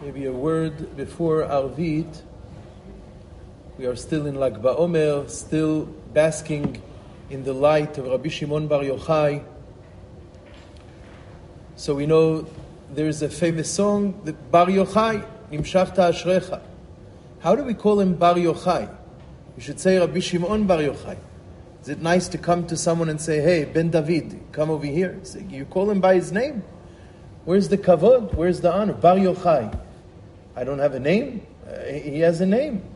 Maybe a word before Arvit. We are still in Lag BaOmer, still basking in the light of Rabbi Shimon Bar Yochai. So we know there's a famous song, the Bar Yochai, Nimshachta Ashrecha. How do we call him Bar Yochai? We should say Rabbi Shimon Bar Yochai. Is it nice to come to someone and say, hey, Ben David, come over here? You call him by his name? Where's the kavod? Where's the honor? Bar Yochai. I don't have a name. He has a name.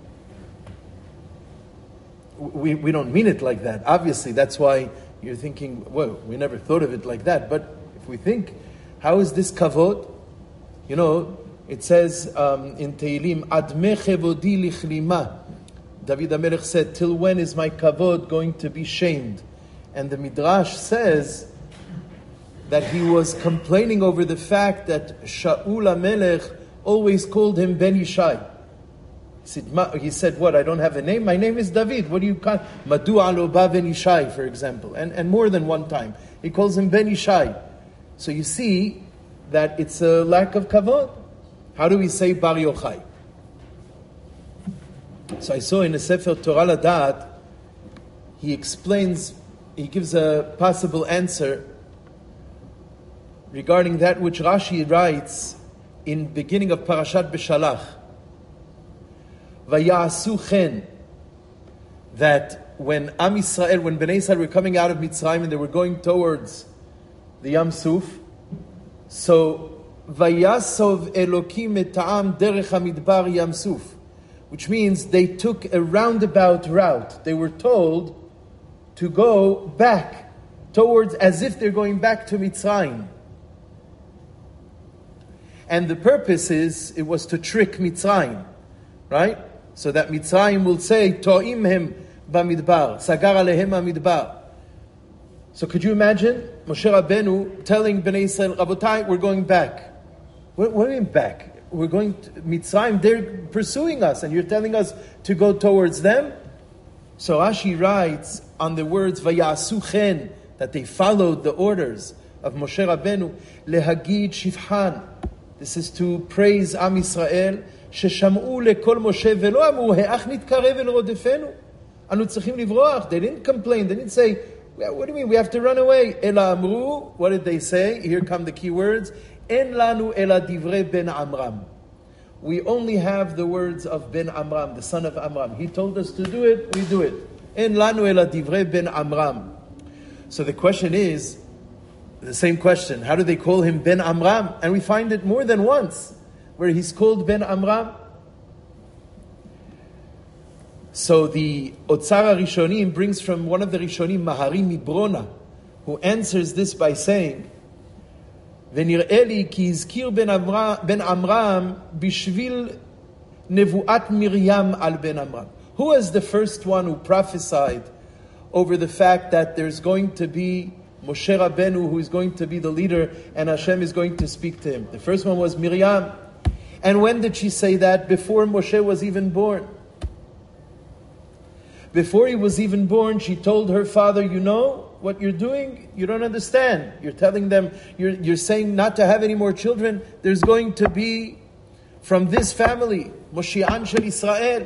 We don't mean it like that. Obviously, that's why you're thinking, well, we never thought of it like that. But if we think, how is this kavod? You know, it says in Tehillim, Adme chevodi lichlima. David HaMelech said, till when is my kavod going to be shamed? And the Midrash says that he was complaining over the fact that Shaul HaMelech always called him Ben Yishai. He said, what, I don't have a name? My name is David. What do you call? Madu alo ba Ben Yishai, for example. And more than one time. He calls him Ben Yishai. So you see that it's a lack of kavod. How do we say Bar Yochai? So I saw in the Sefer Torah Ladat, he gives a possible answer regarding that which Rashi writes in beginning of Parashat Beshalach. Vayasu chen, that when Am Yisrael, when Bnei Yisrael were coming out of Mitzrayim and they were going towards the Yam Suf, so Vayasov Elokim et'am derech hamidbar Yam Suf, which means they took a roundabout route. They were told to go back towards, as if they're going back to Mitzrayim. And the purpose it was to trick Mitzrayim, right? So that Mitzrayim will say, To'im hem bamidbar, sagar alehem amidbar. So could you imagine Moshe Rabbeinu telling Bnei Yisrael, Rabotai, we're going back. What do you mean back? We're going to Mitzrayim, they're pursuing us, and you're telling us to go towards them? So Rashi writes on the words, Vayasu chen, that they followed the orders of Moshe Rabbeinu, lehagid shivhan. This is to praise Am Yisrael, ששמעו לקול משה ולא אמרו, האח נתקרב אל רודפנו. אנו צריכים לברוח. They didn't complain. They didn't say, what do you mean? We have to run away. אלא אמרו, what did they say? Here come the key words. אין לנו אלא דברי בן עמרם. We only have the words of Ben Amram, the son of Amram. He told us to do it, we do it. אין לנו אלא דברי בן עמרם. So the question is, the same question, how do they call him Ben Amram? And we find it more than once, where he's called Ben Amram. So the Otzar HaRishonim brings from one of the Rishonim, Mahari Mibrona, who answers this by saying, ונראה לי כי הזכיר בן עמרם בשביל נבואת מרים על בן עמרם. Who was the first one who prophesied over the fact that there's going to be Moshe Rabbeinu who is going to be the leader and Hashem is going to speak to him? The first one was Miriam. And when did she say that? Before Moshe was even born. Before he was even born, she told her father, you know what you're doing? You don't understand. You're telling them, you're saying not to have any more children. There's going to be, from this family, Moshiach Shel Israel.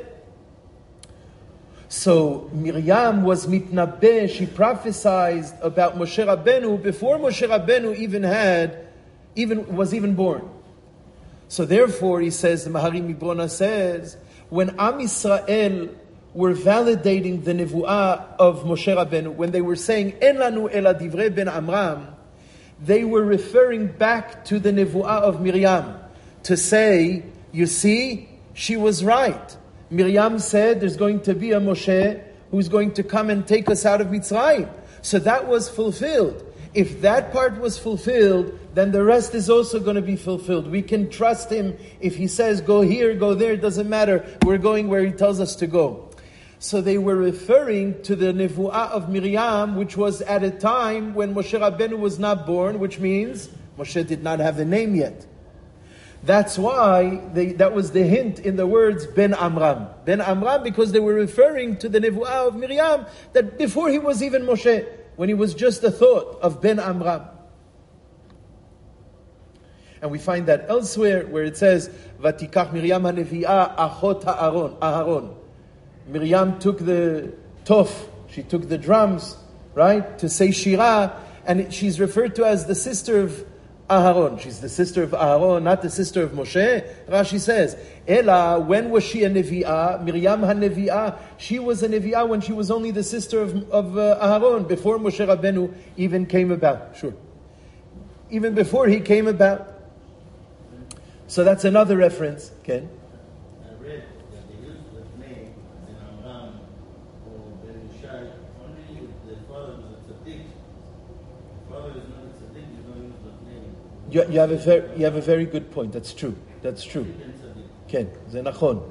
So Miriam was mitnabeh, she prophesied about Moshe Rabbeinu before Moshe Rabbeinu was even born. So therefore, he says, the Mahari Mibrona says, when Am Yisrael were validating the nevuah of Moshe Rabbeinu, when they were saying, En lanu ela divrei ben Amram, they were referring back to the nevuah of Miriam, to say, you see, she was right. Miriam said, there's going to be a Moshe who's going to come and take us out of Mitzrayim. So that was fulfilled. If that part was fulfilled, then the rest is also going to be fulfilled. We can trust him. If he says, go here, go there, it doesn't matter. We're going where he tells us to go. So they were referring to the nevuah of Miriam, which was at a time when Moshe Rabbeinu was not born, which means Moshe did not have a name yet. That's why that was the hint in the words Ben Amram. Ben Amram, because they were referring to the nevuah of Miriam, that before he was even Moshe, when he was just a thought of Ben Amram. And we find that elsewhere where it says, Vatikach Miriam HaNevi'ah Achot Aharon. Miriam took the tof, she took the drums, right, to say Shirah, and she's referred to as the sister of Aharon. She's the sister of Aharon, not the sister of Moshe. Rashi says, Ela, when was she a Nevi'ah? Miriam HaNevi'ah, she was a Nevi'ah when she was only the sister of Aharon, before Moshe Rabbeinu even came about. Sure. Even before he came about. So that's another reference. Ken? I read that they used the name in Amram or Ben Ishai only if the father was a tzaddik. If the father is not a tzaddik, you don't use that name. You have a very good point. That's true. That's true. Ken, זה נכון.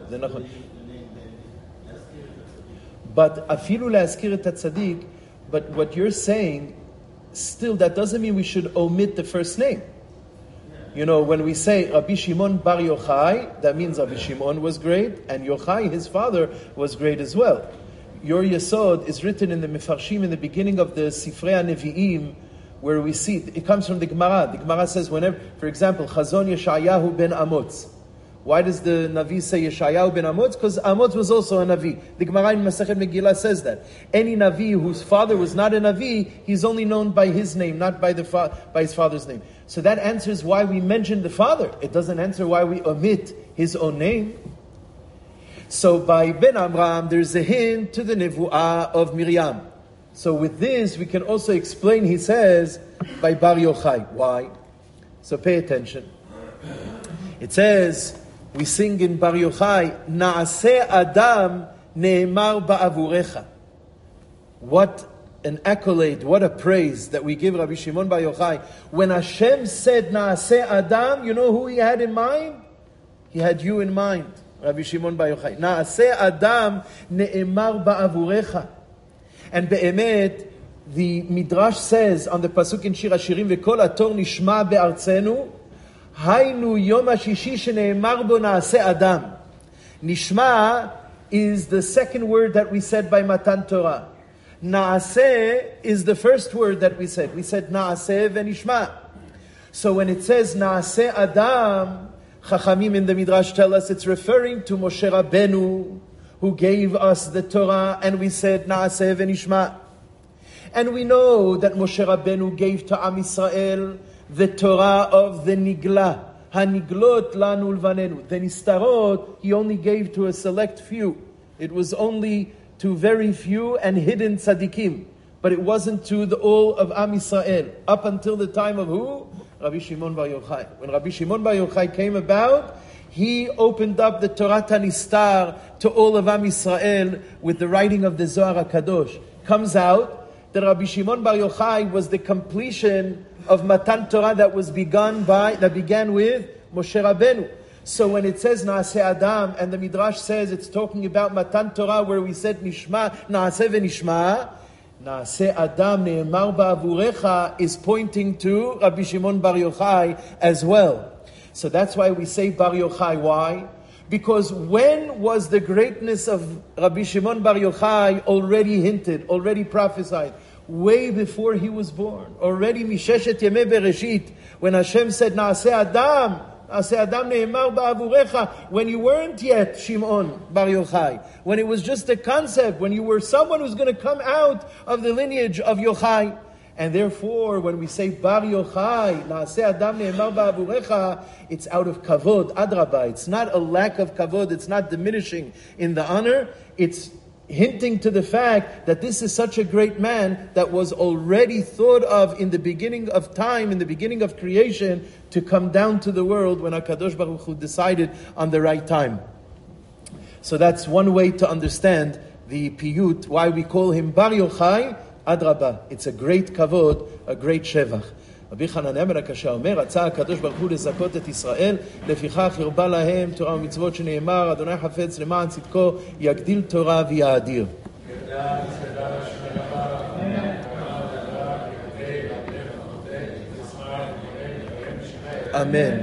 But afilu le'azkir et tzaddik, but what you're saying, still that doesn't mean we should omit the first name. You know, when we say Rabbi Shimon Bar Yochai, that means Rabbi Shimon was great, and Yochai, his father, was great as well. Your Yesod is written in the Mefarshim in the beginning of the Sifrei HaNevi'im, where we see, it comes from the Gemara. The Gemara says whenever, for example, Chazon Yeshayahu ben Amotz. Why does the Navi say Yeshayahu ben Amotz? Because Amotz was also a Navi. The Gemara in Masechet Megillah says that. Any Navi whose father was not a Navi, he's only known by his name, not by by his father's name. So that answers why we mention the father. It doesn't answer why we omit his own name. So by Ben Amram, there's a hint to the Nevu'ah of Miriam. So with this, we can also explain, he says, by Bar Yochai. Why? So pay attention. It says, we sing in Bar Yochai, Na'aseh Adam ne'emar ba'avurecha. What an accolade, what a praise that we give Rabbi Shimon Bar Yochai. When Hashem said Na'aseh Adam, you know who he had in mind? He had you in mind, Rabbi Shimon Bar Yochai. Na'aseh Adam ne'emar ba'avurecha. And be'emet, the Midrash says on the pasuk in Shir HaShirim, V'kol ator nishma be'artzenu, Hainu yom hashishi shene'emar bo na'aseh Adam. Nishma is the second word that we said by Matan Torah. Na'aseh is the first word that we said. We said Na'aseh v'nishma. So when it says Na'aseh Adam, Chachamim in the Midrash tell us it's referring to Moshe Rabbeinu, who gave us the Torah, and we said Na'aseh v'nishma. And we know that Moshe Rabbeinu gave to Am Yisrael the Torah of the Nigla. Haniglot lanu lvanenu. The Nistarot, he only gave to a select few. It was only to very few and hidden tzaddikim. But it wasn't to the all of Am Yisrael. Up until the time of who? Rabbi Shimon Bar Yochai. When Rabbi Shimon Bar Yochai came about, he opened up the Torah Nistar to all of Am Yisrael with the writing of the Zohar HaKadosh. Comes out that Rabbi Shimon Bar Yochai was the completion of Matan Torah that began with Moshe Rabbeinu. So when it says Na'aseh Adam, and the Midrash says it's talking about Matan Torah where we said Nishma, Na'aseh v'nishma, Na'aseh Adam ne'emar ba'avurecha is pointing to Rabbi Shimon Bar Yochai as well. So that's why we say Bar Yochai. Why? Because when was the greatness of Rabbi Shimon Bar Yochai already hinted, already prophesied? Way before he was born. Already Misheshet Yemei Bereshit, when Hashem said, Na'aseh Adam, Na'aseh Adam ne'emar ba'avurecha, when you weren't yet Shimon Bar Yochai, when it was just a concept, when you were someone who's going to come out of the lineage of Yochai. And therefore, when we say Bar Yochai, Na'aseh Adam ne'emar ba'avurecha, it's out of kavod, adraba. It's not a lack of kavod, it's not diminishing in the honor, it's hinting to the fact that this is such a great man that was already thought of in the beginning of time, in the beginning of creation, to come down to the world when HaKadosh Baruch Hu decided on the right time. So that's one way to understand the piyut, why we call him Bar Yochai, Adraba. It's a great kavod, a great shevach. רבי חנניה בן הקשה אומר, רצה הקדוש ברוך הוא לזכות את ישראל, לפיכך הרבה להם תורה ומצוות שנאמר, אדוני חפץ למען צדקו, יגדיל תורה ויאדיר. אמן.